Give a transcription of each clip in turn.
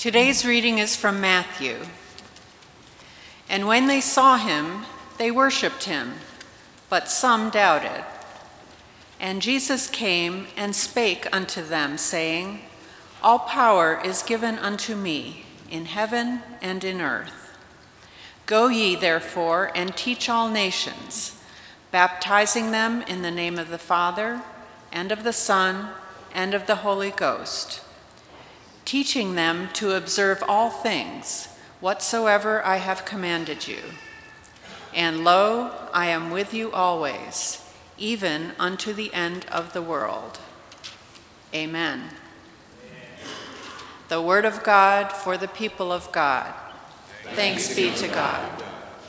Today's reading is from Matthew. And when they saw him, they worshipped him, but some doubted. And Jesus came and spake unto them, saying, All power is given unto me, in heaven and in earth. Go ye therefore and teach all nations, baptizing them in the name of the Father, and of the Son, and of the Holy Ghost, teaching them to observe all things whatsoever I have commanded you. And lo, I am with you always, even unto the end of the world. Amen. The word of God for the people of God. Thanks be to God.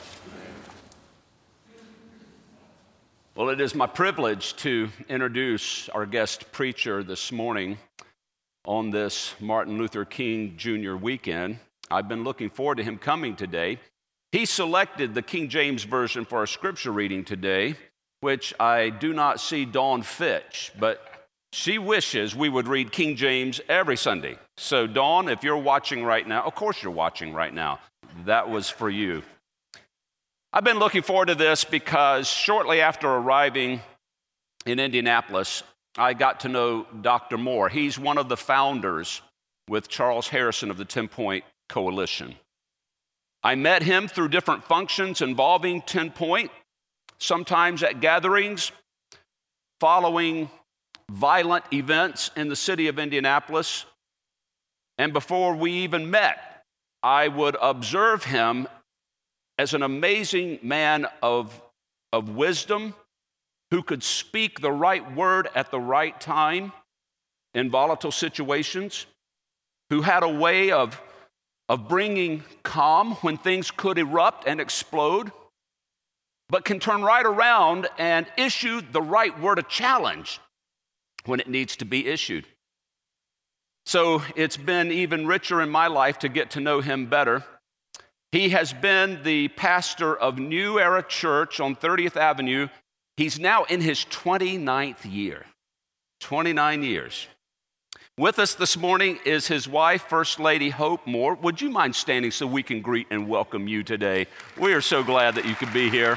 Well, it is my privilege to introduce our guest preacher this morning on this Martin Luther King Jr. weekend. I've been looking forward to him coming today. He selected the King James Version for our scripture reading today, which I do not see Dawn Fitch, but she wishes we would read King James every Sunday. So Dawn, if you're watching right now, of course you're watching right now. That was for you. I've been looking forward to this because shortly after arriving in Indianapolis, I got to know Dr. Moore. He's one of the founders with Charles Harrison of the 10-Point Coalition. I met him through different functions involving 10-Point, sometimes at gatherings, following violent events in the city of Indianapolis. And before we even met, I would observe him as an amazing man of wisdom, who could speak the right word at the right time in volatile situations, who had a way of bringing calm when things could erupt and explode, but can turn right around and issue the right word of challenge when it needs to be issued. So it's been even richer in my life to get to know him better. He has been the pastor of New Era Church on 30th Avenue. He's now in his 29th year, 29 years. With us this morning is his wife, First Lady Hope Moore. Would you mind standing so we can greet and welcome you today? We are so glad that you could be here.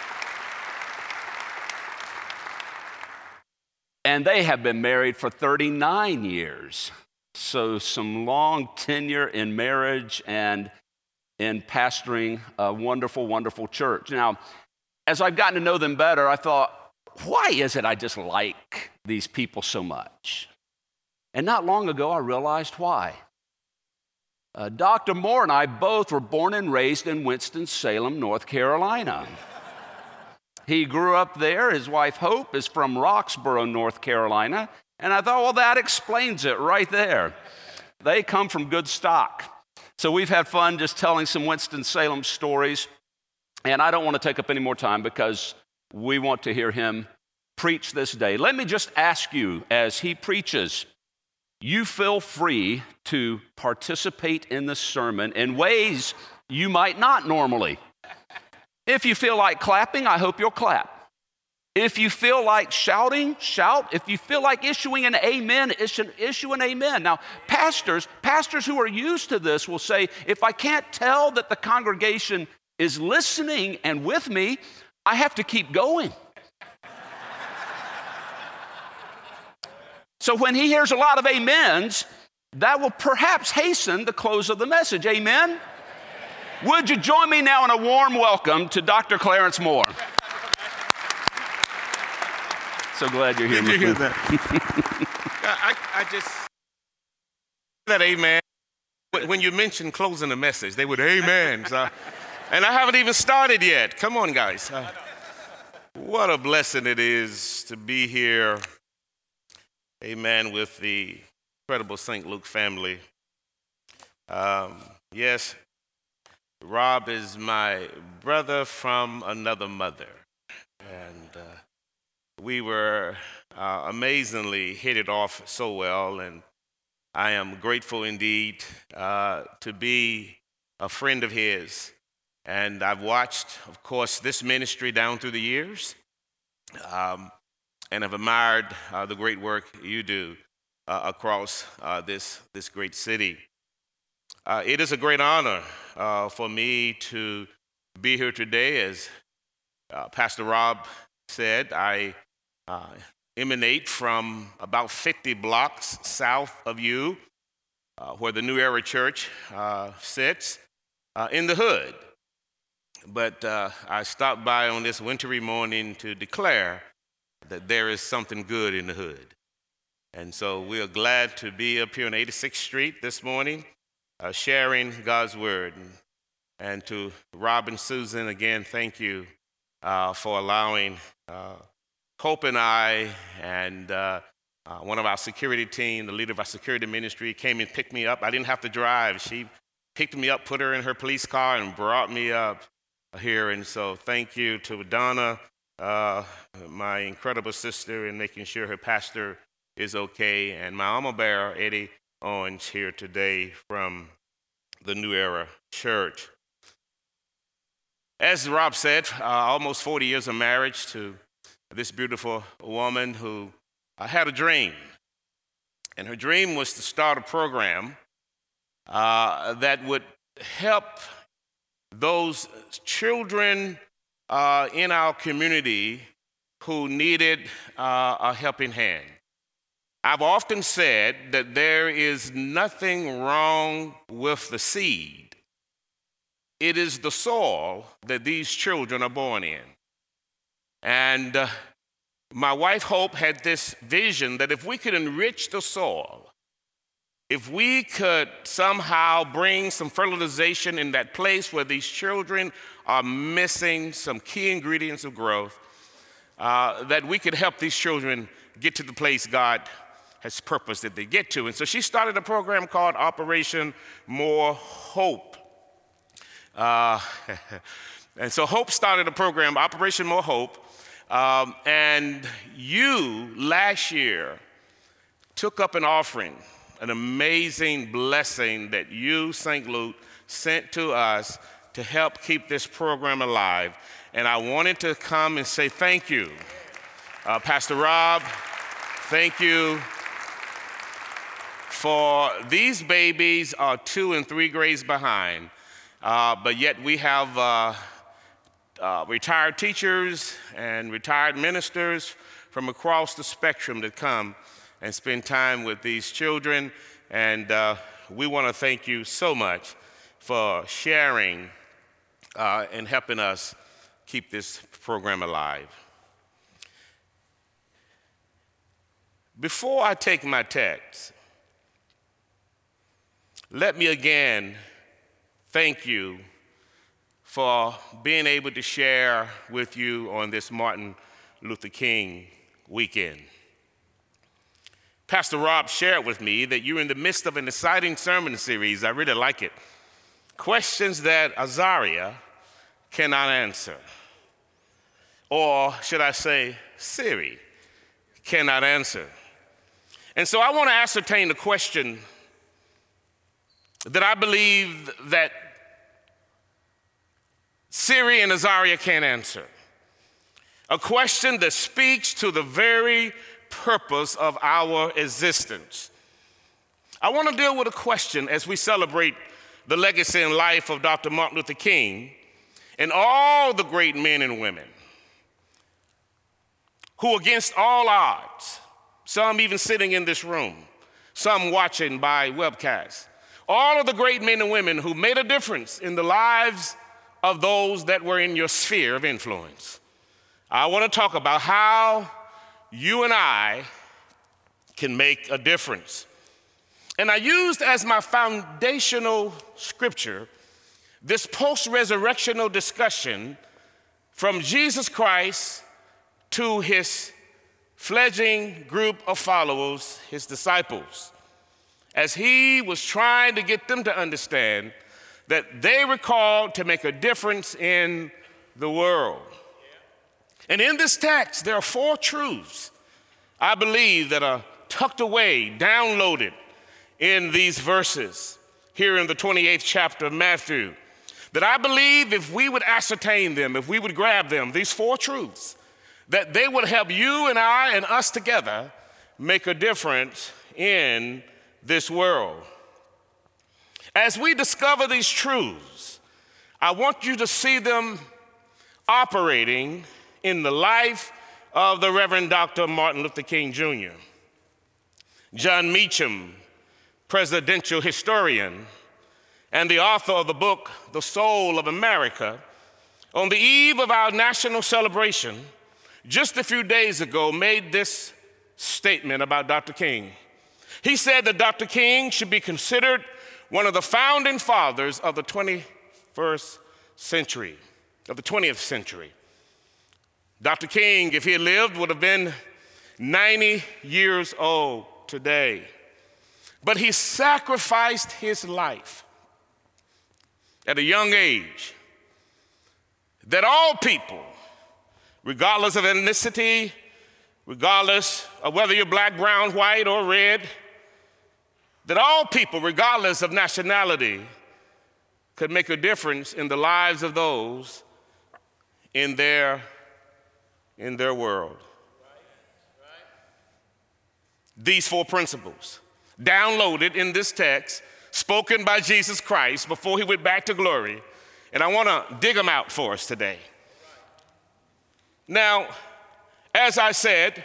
And they have been married for 39 years. So some long tenure in marriage and in pastoring a wonderful, wonderful church. Now, as I've gotten to know them better, I thought, why is it I just like these people so much? And not long ago, I realized why. Dr. Moore and I both were born and raised in Winston-Salem, North Carolina. He grew up there. His wife, Hope, is from Roxborough, North Carolina. And I thought, well, that explains it right there. They come from good stock. So we've had fun just telling some Winston-Salem stories. And I don't want to take up any more time because we want to hear him preach this day. Let me just ask you, as he preaches, you feel free to participate in the sermon in ways you might not normally. If you feel like clapping, I hope you'll clap. If you feel like shouting, shout. If you feel like issuing an amen, issue an amen. Now, pastors who are used to this will say, if I can't tell that the congregation is listening and with me, I have to keep going. So when he hears a lot of amens, that will perhaps hasten the close of the message. Amen? Would you join me now in a warm welcome to Dr. Clarence Moore? So glad you're here. Did you hear that? I just, that amen. When you mentioned closing the message, they would amen. So, and I haven't even started yet. Come on, guys. What a blessing it is to be here, amen, with the incredible St. Luke family. Yes, Rob is my brother from another mother. And we were amazingly hit it off so well. And I am grateful indeed to be a friend of his. And I've watched, of course, this ministry down through the years, and have admired the great work you do across this great city. It is a great honor for me to be here today. As Pastor Rob said, I emanate from about 50 blocks south of you, where the New Era Church sits, in the hood. But I stopped by on this wintry morning to declare that there is something good in the hood. And so we are glad to be up here on 86th Street this morning, sharing God's word. And to Rob and Susan, again, thank you for allowing Hope and I and one of our security team, the leader of our security ministry, came and picked me up. I didn't have to drive. She picked me up, put her in her police car, and brought me up here. And so thank you to Donna, my incredible sister, in making sure her pastor is okay, and my alma bearer, Eddie Owens, here today from the New Era Church. As Rob said, almost 40 years of marriage to this beautiful woman who had a dream. And her dream was to start a program that would help those children in our community who needed a helping hand. I've often said that there is nothing wrong with the seed. It is the soil that these children are born in. And my wife, Hope, had this vision that if we could enrich the soil, if we could somehow bring some fertilization in that place where these children are missing some key ingredients of growth, that we could help these children get to the place God has purpose that they get to. And so she started a program called Operation More Hope. And so Hope started a program, Operation More Hope, and you last year took up an offering, an amazing blessing that you, St. Luke, sent to us to help keep this program alive. And I wanted to come and say thank you. Pastor Rob, thank you. For these babies are 2 and 3 grades behind, but yet we have retired teachers and retired ministers from across the spectrum that come and spend time with these children. And we want to thank you so much for sharing and helping us keep this program alive. Before I take my text, let me again thank you for being able to share with you on this Martin Luther King weekend. Pastor Rob shared with me that you're in the midst of an exciting sermon series. I really like it. Questions that Azaria cannot answer. Or should I say, Siri cannot answer. And so I want to ascertain the question that I believe that Siri and Azaria can't answer. A question that speaks to the very purpose of our existence. I want to deal with a question as we celebrate the legacy and life of Dr. Martin Luther King and all the great men and women who, against all odds, some even sitting in this room, some watching by webcast, all of the great men and women who made a difference in the lives of those that were in your sphere of influence. I want to talk about how you and I can make a difference. And I used as my foundational scripture this post-resurrectional discussion from Jesus Christ to his fledgling group of followers, his disciples, as he was trying to get them to understand that they were called to make a difference in the world. And in this text, there are 4 truths, I believe, that are tucked away, downloaded in these verses here in the 28th chapter of Matthew, that I believe if we would ascertain them, if we would grab them, these 4 truths, that they would help you and I and us together make a difference in this world. as we discover these truths, I want you to see them operating in the life of the Reverend Dr. Martin Luther King Jr. John Meacham, presidential historian and the author of the book, The Soul of America, on the eve of our national celebration, just a few days ago, made this statement about Dr. King. He said that Dr. King should be considered one of the founding fathers of the 21st century, of the 20th century. Dr. King, if he had lived, would have been 90 years old today. But he sacrificed his life at a young age that all people, regardless of ethnicity, regardless of whether you're black, brown, white, or red, that all people, regardless of nationality, could make a difference in the lives of those in their world. These 4 principles, downloaded in this text, spoken by Jesus Christ before he went back to glory, and I want to dig them out for us today. Now, as I said,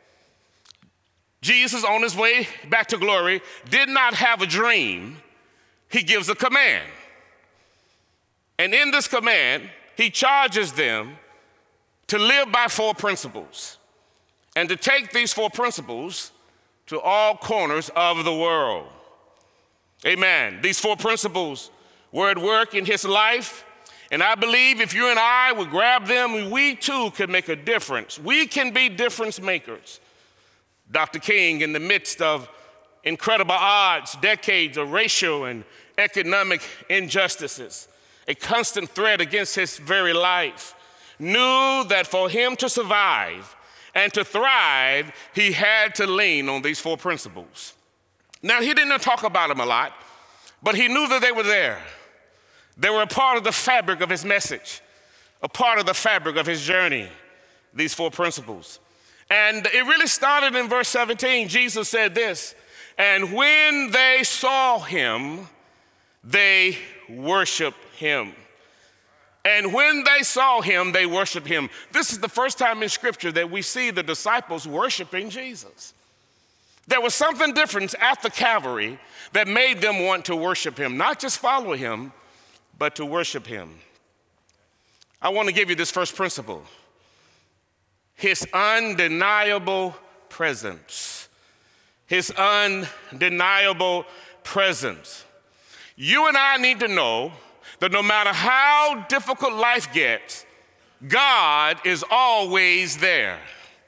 Jesus, on his way back to glory, did not have a dream. He gives a command. And in this command, he charges them to live by 4 principles and to take these 4 principles to all corners of the world. Amen. These 4 principles were at work in his life, and I believe if you and I would grab them, we too could make a difference. We can be difference makers. Dr. King, in the midst of incredible odds, decades of racial and economic injustices, a constant threat against his very life, knew that for him to survive and to thrive, he had to lean on these 4 principles. Now, he didn't talk about them a lot, but he knew that they were there. They were a part of the fabric of his message, a part of the fabric of his journey, these 4 principles. And it really started in verse 17. Jesus said this, "And when they saw him, they worshiped him." And when they saw him, they worshiped him. This is the first time in Scripture that we see the disciples worshiping Jesus. There was something different at the Calvary that made them want to worship him, not just follow him, but to worship him. I want to give you this first principle: his undeniable presence. His undeniable presence. You and I need to know that no matter how difficult life gets, God is always there.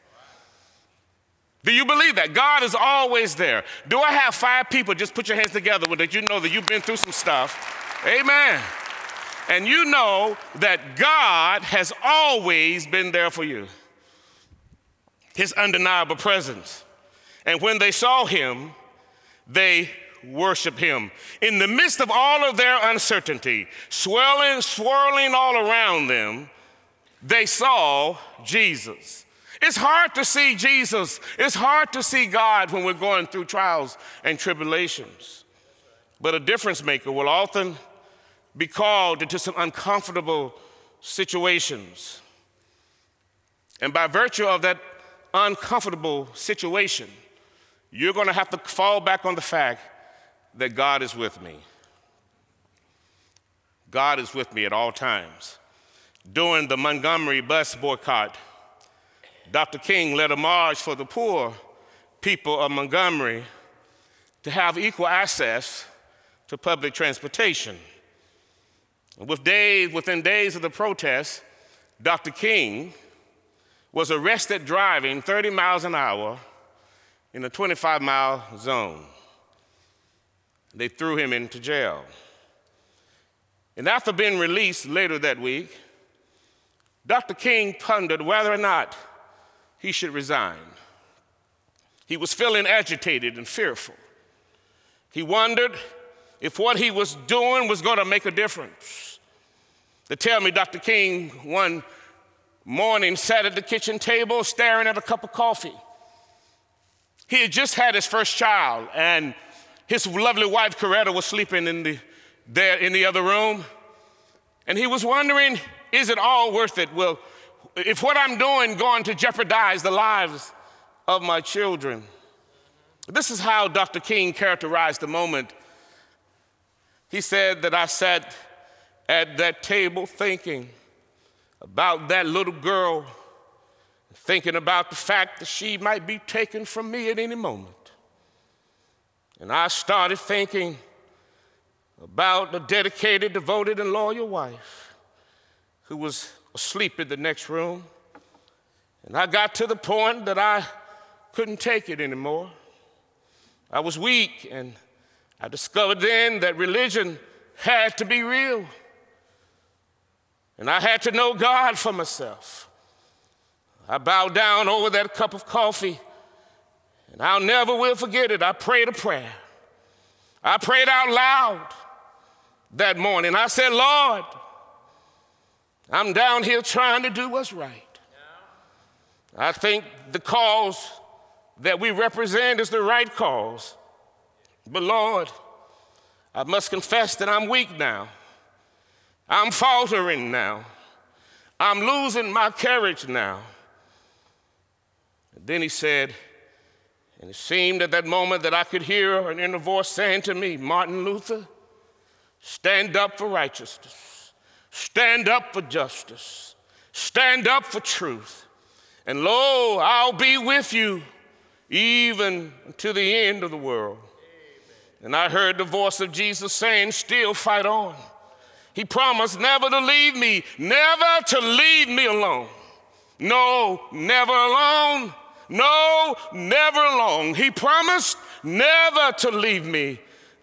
Do you believe that? God is always there. Do I have 5 people? Just put your hands together that you know that you've been through some stuff. Amen. And you know that God has always been there for you. His undeniable presence. And when they saw him, they worship him. In the midst of all of their uncertainty, swirling all around them, they saw Jesus. It's hard to see Jesus. It's hard to see God when we're going through trials and tribulations. But a difference maker will often be called into some uncomfortable situations. And by virtue of that uncomfortable situation, you're going to have to fall back on the fact that God is with me. God is with me at all times. During the Montgomery bus boycott, Dr. King led a march for the poor people of Montgomery to have equal access to public transportation. Within days of the protest, Dr. King was arrested driving 30 miles an hour in a 25-mile zone. They threw him into jail. And after being released later that week, Dr. King pondered whether or not he should resign. He was feeling agitated and fearful. He wondered if what he was doing was going to make a difference. They tell me Dr. King one morning sat at the kitchen table staring at a cup of coffee. He had just had his first child, and his lovely wife, Coretta, was sleeping in the there in the other room. And he was wondering, is it all worth it? Well, if what I'm doing going to jeopardize the lives of my children? This is how Dr. King characterized the moment. He said that I sat at that table thinking about that little girl, thinking about the fact that she might be taken from me at any moment. And I started thinking about a dedicated, devoted, and loyal wife who was asleep in the next room. And I got to the point that I couldn't take it anymore. I was weak, and I discovered then that religion had to be real. And I had to know God for myself. I bowed down over that cup of coffee, and I'll never will forget it. I prayed a prayer. I prayed out loud that morning. I said, Lord, I'm down here trying to do what's right. I think the cause that we represent is the right cause. But Lord, I must confess that I'm weak now. I'm faltering now. I'm losing my courage now. And then he said, and it seemed at that moment that I could hear an inner voice saying to me, Martin Luther, stand up for righteousness. Stand up for justice. Stand up for truth. And lo, I'll be with you even to the end of the world. Amen. And I heard the voice of Jesus saying, still fight on. He promised never to leave me alone. No, never alone. No, never alone. He promised never to leave me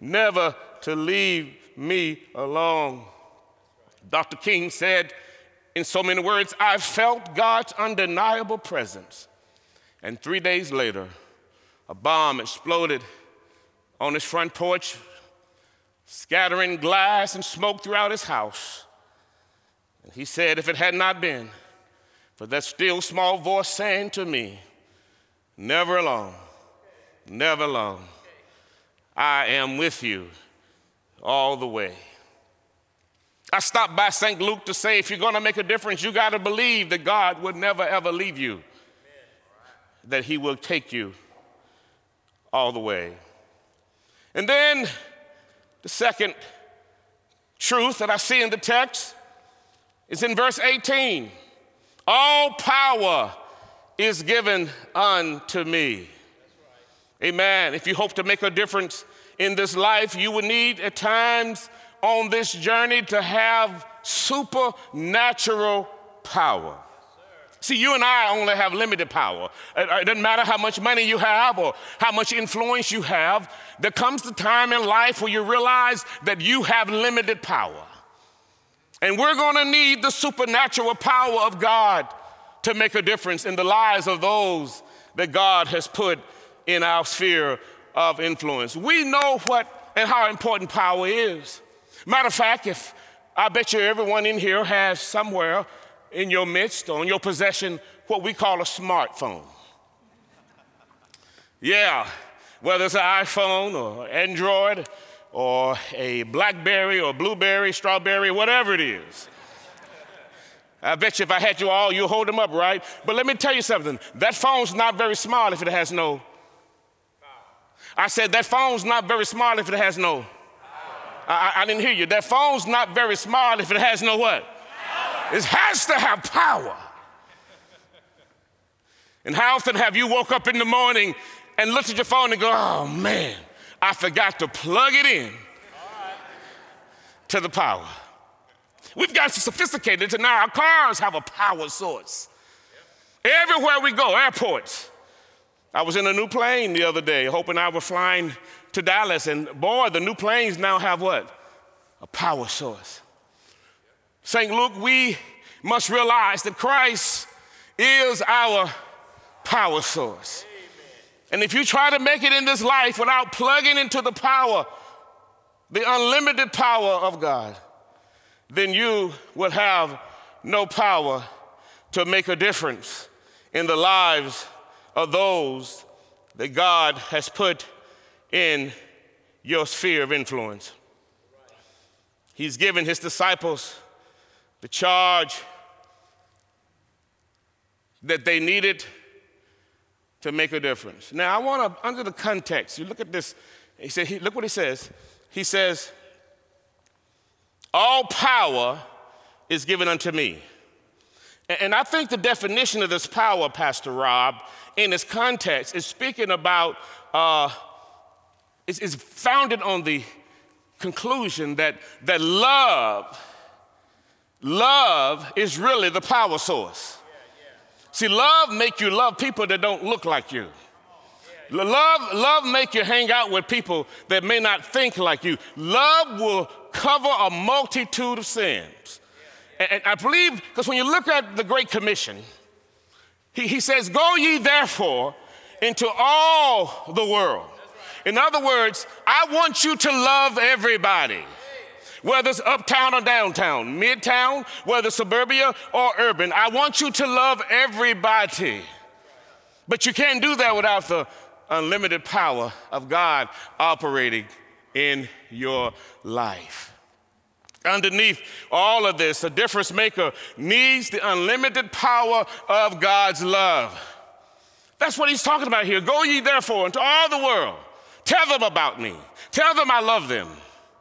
alone. Dr. King said, in so many words, I felt God's undeniable presence. And 3 days later, a bomb exploded on his front porch, scattering glass and smoke throughout his house. And he said, if it had not been for that still small voice saying to me, never alone, never alone, I am with you all the way. I stopped by St. Luke to say, if you're going to make a difference, you got to believe that God would never, ever leave you, that he will take you all the way. And then the second truth that I see in the text is in verse 18. All power is given unto me. Amen. If you hope to make a difference in this life, you will need at times on this journey to have supernatural power. See, you and I only have limited power. It doesn't matter how much money you have or how much influence you have. There comes the time in life where you realize that you have limited power. And we're going to need the supernatural power of God to make a difference in the lives of those that God has put in our sphere of influence. We know what and how important power is. Matter of fact, if I bet you everyone in here has somewhere in your midst or in your possession what we call a smartphone. Yeah, whether it's an iPhone or Android or a BlackBerry or Blueberry, Strawberry, whatever it is. I bet you if I had you all, you'll hold them up, right? But let me tell you something. That phone's not very smart if it has no. I said that phone's not very smart if it has no. I didn't hear you. That phone's not very smart if it has no what? Power. It has to have power. And how often have you woke up in the morning and looked at your phone and go, oh man, I forgot to plug it in to the power. We've got so sophisticated to now our cars have a power source. Everywhere we go, airports. I was in a new plane the other day, hoping I was flying to Dallas, and boy, the new planes now have what? A power source. St. Luke, we must realize that Christ is our power source. And if you try to make it in this life without plugging into the power, the unlimited power of God, then you will have no power to make a difference in the lives of those that God has put in your sphere of influence. He's given his disciples the charge that they needed to make a difference. Now, I want to, under the context, you look at this, look what he says. He says, all power is given unto me. And I think the definition of this power, Pastor Rob, in this context is speaking about, is founded on the conclusion that love is really the power source. See, love make you love people that don't look like you. Love make you hang out with people that may not think like you. Love will cover a multitude of sins. And I believe, because when you look at the Great Commission, he says, go ye therefore into all the world. In other words, I want you to love everybody. Whether it's uptown or downtown, midtown, whether suburbia or urban, I want you to love everybody. But you can't do that without the unlimited power of God operating in your life. Underneath all of this, a difference maker needs the unlimited power of God's love. That's what he's talking about here. Go ye therefore into all the world. Tell them about me. Tell them I love them.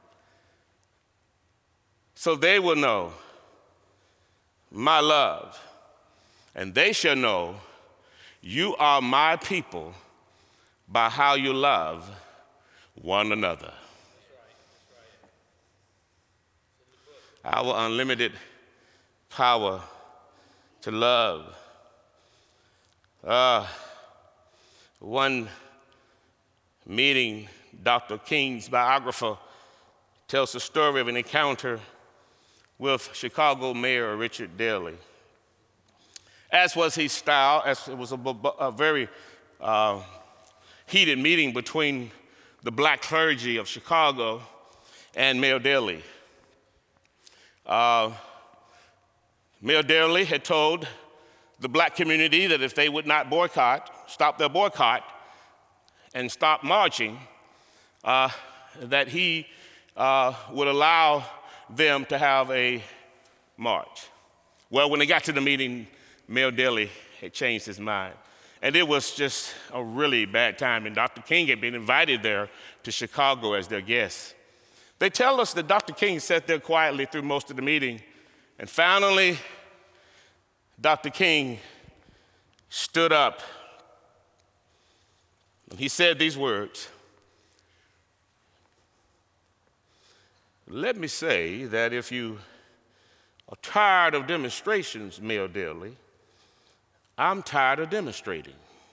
So they will know my love, and they shall know you are my people by how you love one another. Our unlimited power to love. One meeting, Dr. King's biographer tells the story of an encounter with Chicago Mayor Richard Daley. As was his style, as it was a very heated meeting between the black clergy of Chicago and Mayor Daley. Mayor Daley had told the black community that if they would not stop their boycott, and stop marching, that he would allow them to have a march. Well, when they got to the meeting, Mayor Daley had changed his mind. And it was just a really bad time. And Dr. King had been invited there to Chicago as their guest. They tell us that Dr. King sat there quietly through most of the meeting. And finally, Dr. King stood up. And he said these words. Let me say that if you are tired of demonstrations, Mayor Daley, I'm tired of demonstrating.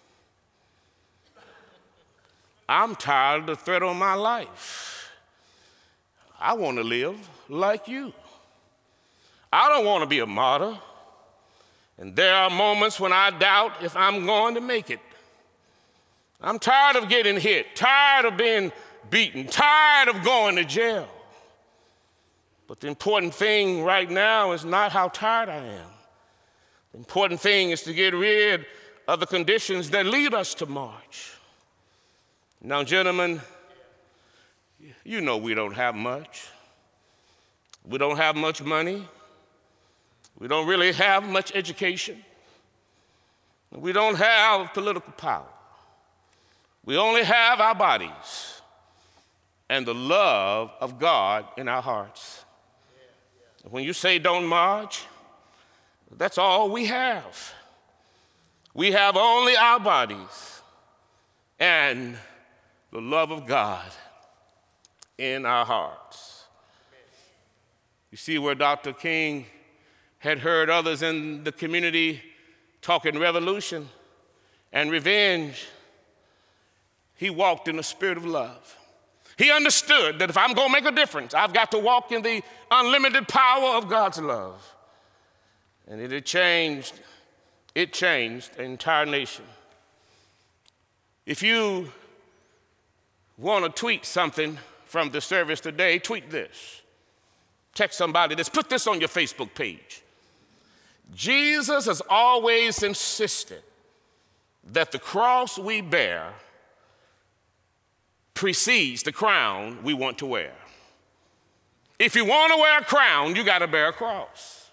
I'm tired of the threat on my life. I want to live like you. I don't want to be a martyr. And there are moments when I doubt if I'm going to make it. I'm tired of getting hit, tired of being beaten, tired of going to jail. But the important thing right now is not how tired I am. The important thing is to get rid of the conditions that lead us to march. Now, gentlemen, you know we don't have much. We don't have much money. We don't really have much education. We don't have political power. We only have our bodies and the love of God in our hearts. When you say don't march, that's all we have. We have only our bodies and the love of God in our hearts. You see where Dr. King had heard others in the community talking revolution and revenge. He walked in the spirit of love. He understood that if I'm going to make a difference, I've got to walk in the unlimited power of God's love. And it changed the entire nation. If you want to tweet something from the service today, tweet this. Text somebody this, put this on your Facebook page. Jesus has always insisted that the cross we bear precedes the crown we want to wear. If you want to wear a crown, you got to bear a cross.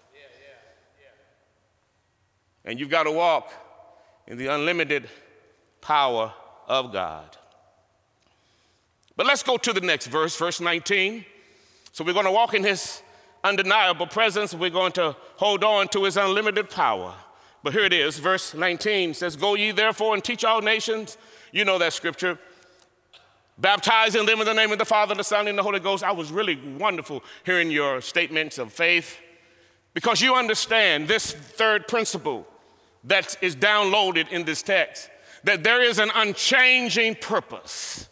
And you've got to walk in the unlimited power of God. But let's go to the next verse, verse 19. So we're going to walk in his undeniable presence. We're going to hold on to his unlimited power. But here it is, verse 19 says, "Go ye therefore and teach all nations." You know that scripture. "Baptizing them in the name of the Father, the Son, and the Holy Ghost." I was really wonderful hearing your statements of faith, because you understand this third principle that is downloaded in this text, that there is an unchanging purpose.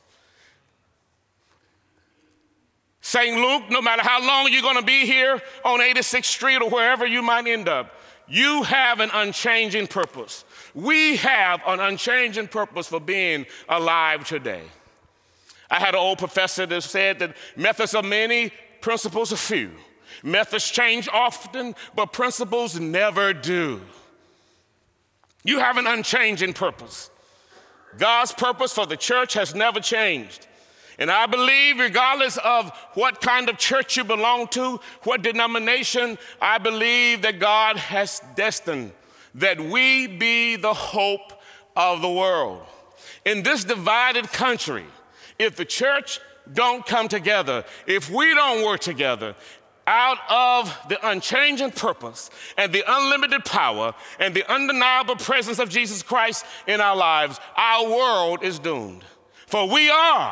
St. Luke, no matter how long you're going to be here on 86th Street or wherever you might end up, you have an unchanging purpose. We have an unchanging purpose for being alive today. I had an old professor that said that methods are many, principles are few. Methods change often, but principles never do. You have an unchanging purpose. God's purpose for the church has never changed. And I believe, regardless of what kind of church you belong to, what denomination, I believe that God has destined that we be the hope of the world. In this divided country, if the church don't come together, if we don't work together, out of the unchanging purpose and the unlimited power and the undeniable presence of Jesus Christ in our lives, our world is doomed. For we are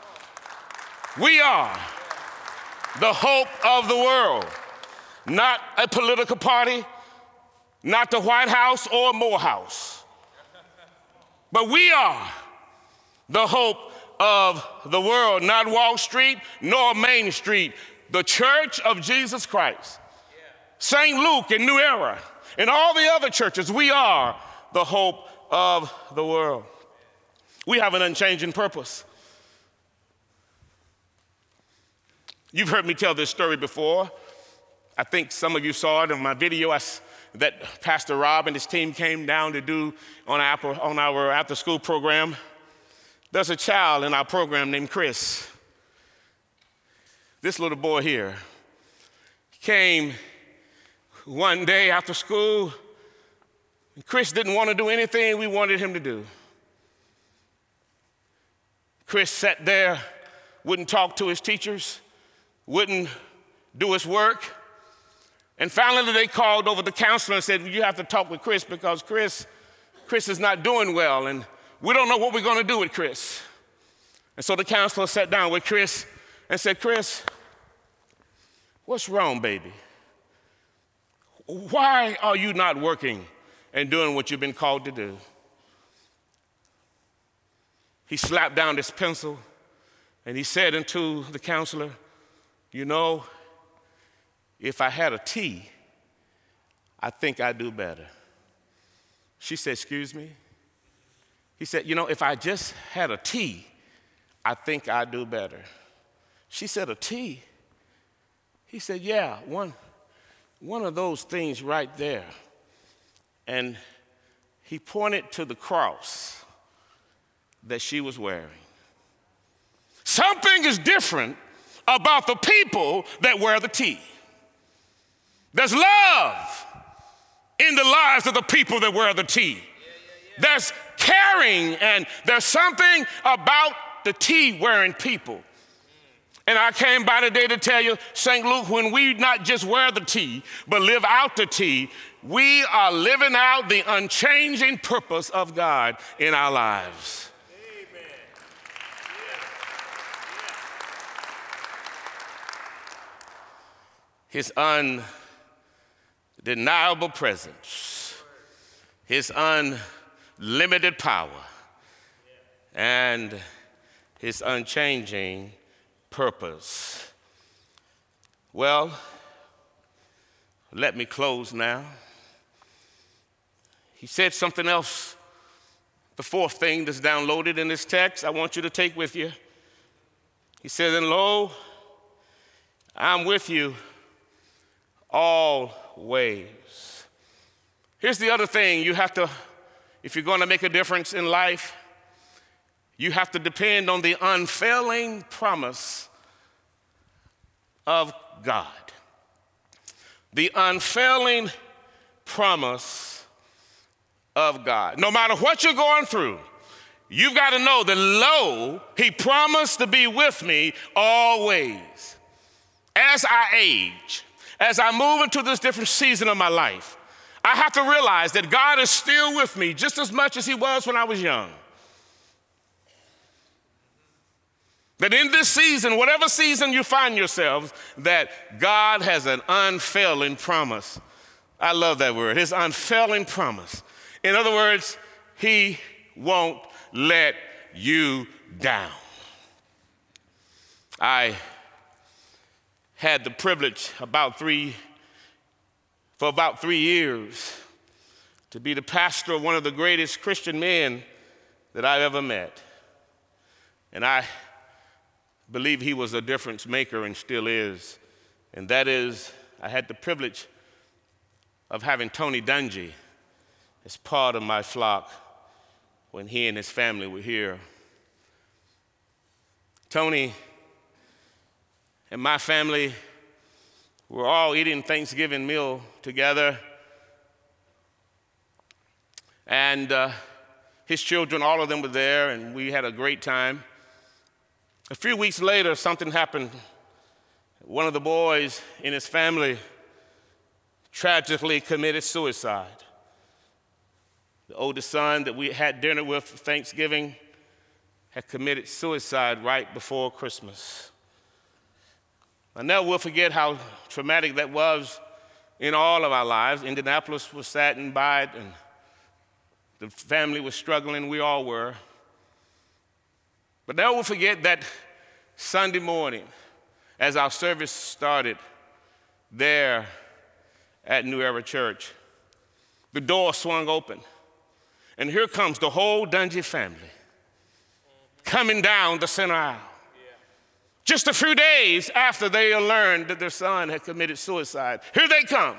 the hope of the world, not a political party, not the White House or Morehouse, but we are the hope of the world, not Wall Street nor Main Street, the Church of Jesus Christ. St. Luke and New Era and all the other churches, we are the hope of the world. We have an unchanging purpose. You've heard me tell this story before. I think some of you saw it in my video that Pastor Rob and his team came down to do on our after-school program. There's a child in our program named Chris. This little boy here came one day after school. Chris didn't want to do anything we wanted him to do. Chris sat there, wouldn't talk to his teachers, wouldn't do his work. And finally they called over the counselor and said, "You have to talk with Chris because Chris is not doing well and we don't know what we're going to do with Chris." And so the counselor sat down with Chris and said, "Chris, what's wrong, baby? Why are you not working and doing what you've been called to do?" He slapped down his pencil and he said unto the counselor, "You know, if I had a T, I think I'd do better." She said, "Excuse me?" He said, "You know, if I just had a T, I think I'd do better." She said, "A T?" He said, "Yeah, one of those things right there." And he pointed to the cross that she was wearing. Something is different about the people that wear the T. There's love in the lives of the people that wear the T. There's caring, and there's something about the T wearing people. And I came by today to tell you, St. Luke, when we not just wear the T, but live out the T, we are living out the unchanging purpose of God in our lives. His undeniable presence, his unlimited power, and his unchanging purpose. Well, let me close now. He said something else, the fourth thing that's downloaded in this text I want you to take with you. He said, "And lo, I'm with you always." Here's the other thing you have to, if you're going to make a difference in life, you have to depend on the unfailing promise of God. The unfailing promise of God. No matter what you're going through, you've got to know that, lo, he promised to be with me always. As I age, as I move into this different season of my life, I have to realize that God is still with me just as much as he was when I was young. That in this season, whatever season you find yourselves, that God has an unfailing promise. I love that word, his unfailing promise. In other words, he won't let you down. I had the privilege for about 3 years to be the pastor of one of the greatest Christian men that I've ever met. And I believe he was a difference maker and still is. And that is, I had the privilege of having Tony Dungy as part of my flock when he and his family were here. Tony and my family were all eating Thanksgiving meal together. And his children, all of them were there, and we had a great time. A few weeks later, something happened. One of the boys in his family tragically committed suicide. The oldest son that we had dinner with for Thanksgiving had committed suicide right before Christmas. I never will forget how traumatic that was in all of our lives. Indianapolis was saddened by it, and the family was struggling. We all were. But never will forget that Sunday morning, as our service started there at New Era Church, the door swung open, and here comes the whole Dungy family coming down the center aisle. Just a few days after they learned that their son had committed suicide, here they come.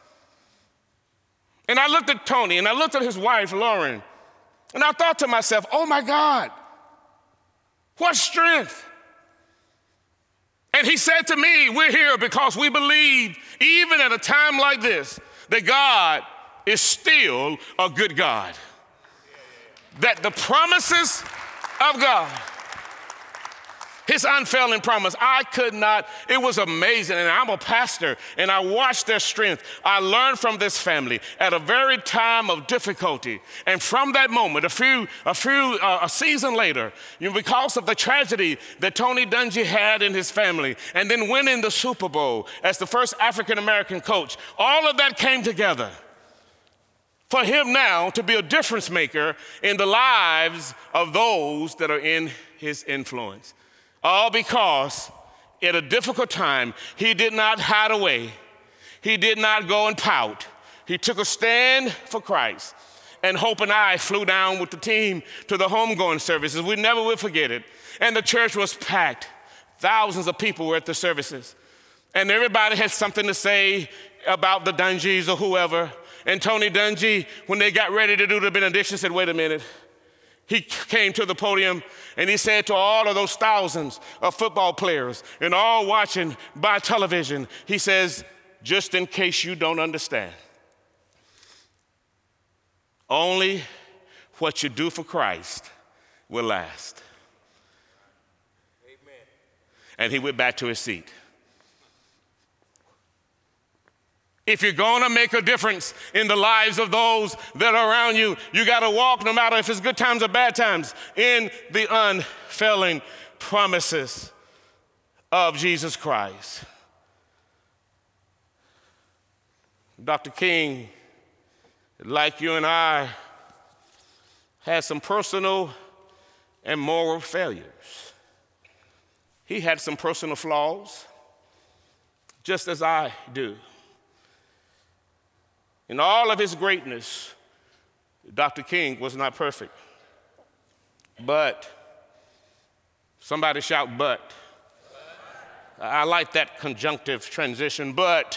And I looked at Tony, and I looked at his wife, Lauren, and I thought to myself, oh my God, what strength. And he said to me, we're here because we believe, even at a time like this, that God is still a good God. That the promises of God, his unfailing promise, it was amazing. And I'm a pastor, and I watched their strength. I learned from this family at a very time of difficulty. And from that moment, a season later, because of the tragedy that Tony Dungy had in his family, and then winning the Super Bowl as the first African-American coach, all of that came together for him now to be a difference maker in the lives of those that are in his influence. All because at a difficult time, he did not hide away. He did not go and pout. He took a stand for Christ. And Hope and I flew down with the team to the homegoing services. We never will forget it. And the church was packed. Thousands of people were at the services. And everybody had something to say about the Dungies or whoever. And Tony Dungy, when they got ready to do the benediction, said, wait a minute. He came to the podium and he said to all of those thousands of football players and all watching by television, he says, just in case you don't understand, only what you do for Christ will last. Amen. And he went back to his seat. If you're going to make a difference in the lives of those that are around you, you got to walk, no matter if it's good times or bad times, in the unfailing promises of Jesus Christ. Dr. King, like you and I, had some personal and moral failures. He had some personal flaws, just as I do. In all of his greatness, Dr. King was not perfect. But, somebody shout, but. I like that conjunctive transition, but.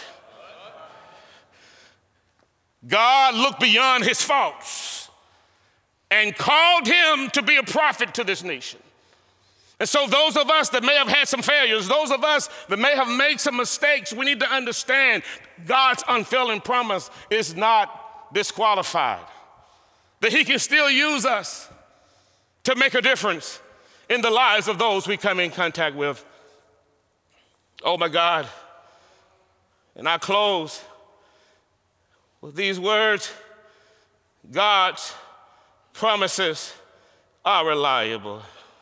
God looked beyond his faults and called him to be a prophet to this nation. And so those of us that may have had some failures, those of us that may have made some mistakes, we need to understand God's unfailing promise is not disqualified. That he can still use us to make a difference in the lives of those we come in contact with. Oh my God. And I close with these words. God's promises are reliable.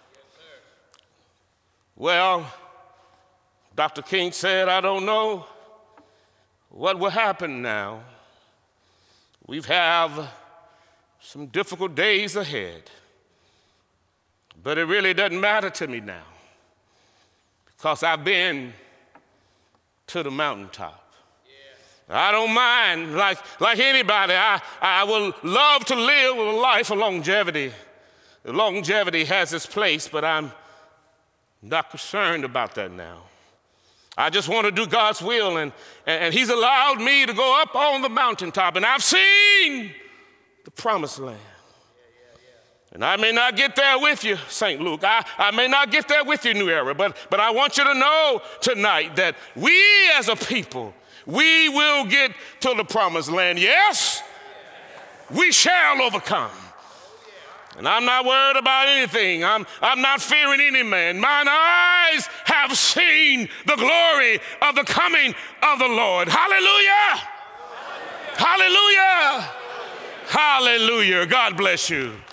Well, Dr. King said, I don't know what will happen now. We have some difficult days ahead. But it really doesn't matter to me now because I've been to the mountaintop. I don't mind, like anybody, I would love to live a life of longevity. Longevity has its place, but I'm not concerned about that now. I just want to do God's will, and he's allowed me to go up on the mountaintop, and I've seen the promised land. And I may not get there with you, St. Luke. I may not get there with you, New Era, but I want you to know tonight that we as a people, we will get to the promised land. Yes, we shall overcome. And I'm not worried about anything. I'm not fearing any man. Mine eyes have seen the glory of the coming of the Lord. Hallelujah! Hallelujah! Hallelujah! God bless you.